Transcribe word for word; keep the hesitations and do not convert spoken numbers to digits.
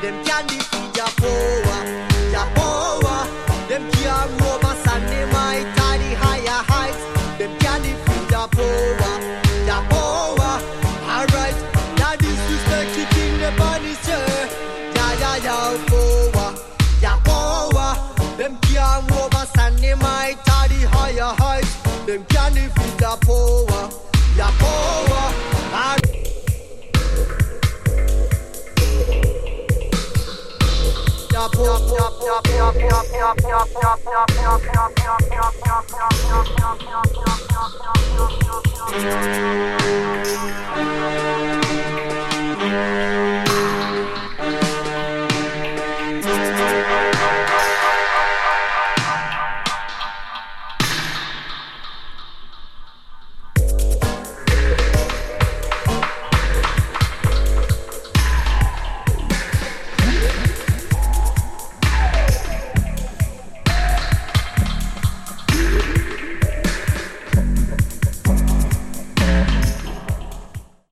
them can't defeat your power, your power. Them can't over Sunday might tie the higher heights. Them can't defeat your power, your power. Alright, now disrespect the king the body sir. Yeah, yeah, yeah, power, your power. Them can't over Sunday might tie the higher heights. Them can't defeat your power, your power. Alright. Yep,